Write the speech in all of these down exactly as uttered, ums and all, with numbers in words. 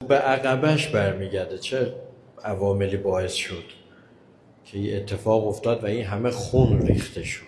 به عقبش برمیگرده. چه عواملی باعث شد که این اتفاق افتاد و این همه خون ریخته شد؟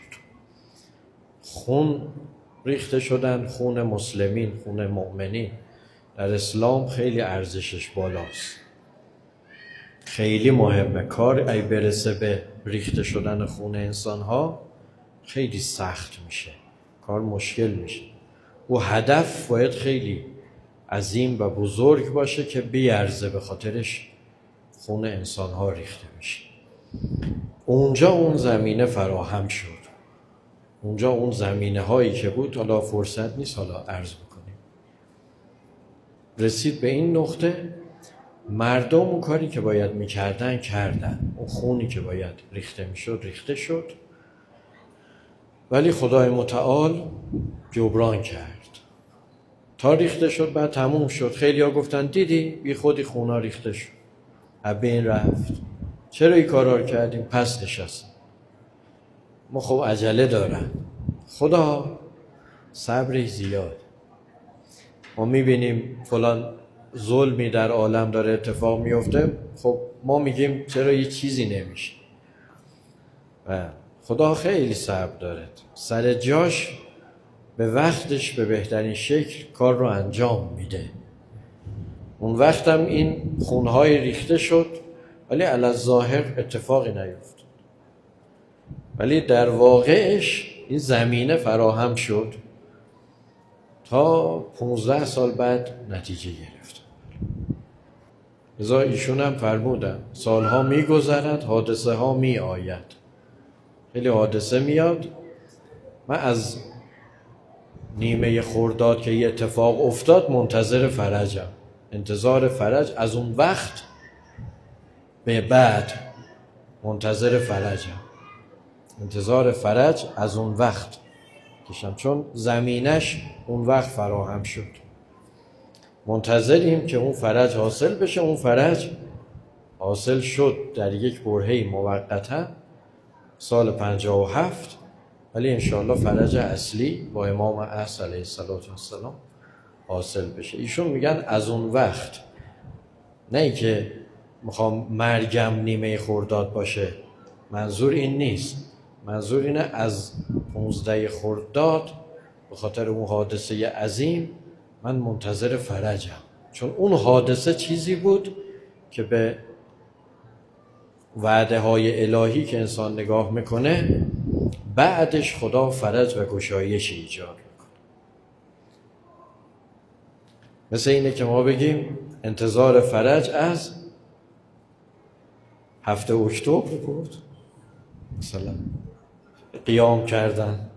خون ریخته شدن، خون مسلمین، خون مؤمنین در اسلام خیلی ارزشش بالاست، خیلی مهمه. کار ای برسه به ریخته شدن خون انسانها خیلی سخت میشه، کار مشکل میشه. و هدف باید خیلی عظیم و بزرگ باشه که بیارزه به خاطرش خون انسانها ریخته میشه. اونجا اون زمینه فراهم شد، اونجا اون زمینه هایی که بود، حالا فرصت نیست حالا عرض بکنیم، رسید به این نقطه مردم اون کاری که باید میکردن کردن، اون خونی که باید ریخته میشد ریخته شد، ولی خدای متعال جبران کرد تا ریخته شد. بعد تموم شد. خیلی ها گفتن دیدی بی خودی خونا ریخته شد، عبه این رفت، چرا این کارا کردیم؟ پس نشستیم. ما خب عجله دارن، خدا صبرش زیاد. ما میبینیم فلان ظلمی در عالم داره اتفاق میفته، خب ما میگیم چرا یه چیزی نمیشه؟ و خدا خیلی صبر داره، سر جاش به وقتش به بهترین شکل کار رو انجام میده. اون وقت هم این خونهای ریخته شد ولی علی الظاهر اتفاقی نیفتاد، ولی در واقعش این زمینه فراهم شد تا پونزده سال بعد نتیجه گرفت. لذا ایشون هم فرمودن سالها میگذرد حادثه ها می آید. خیلی حادثه میاد. من از نیمه خرداد که یه اتفاق افتاد منتظر فرجم، انتظار فرج. از اون وقت به بعد منتظر فرجم، انتظار فرج از اون وقت کشم، چون زمینش اون وقت فراهم شد. منتظریم که اون فرج حاصل بشه. اون فرج حاصل شد در یک برهه موقتا سال پنجاه و هفت، ولی انشاءالله فرج اصلی با امام عصر علیه السلام حاصل بشه. ایشون میگن از اون وقت، نه ای که میخوام مرگم نیمه خرداد باشه، منظور این نیست. منظور اینه از پونزده خرداد به خاطر اون حادثه عظیم من منتظر فرجم، چون اون حادثه چیزی بود که به وعده های الهی که انسان نگاه میکنه بعدش خدا فرج و گشایش ایجاد میکنه. مثل اینه که ما بگیم انتظار فرج از هفته اکتبر بود مثلا قیام کردن.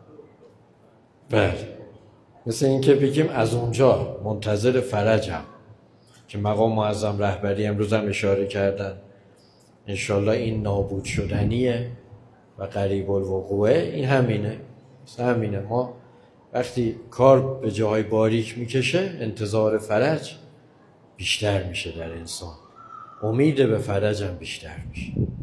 بله، مثل این که بگیم از اونجا منتظر فرجم که مقام معظم رهبری امروز هم اشاره کردن انشالله این نابود شدنیه و قریب الوقوعه. این همینه، همینه. ما وقتی کار به جاهای باریک میکشه انتظار فرج بیشتر میشه در انسان، امید به فرج هم بیشتر میشه.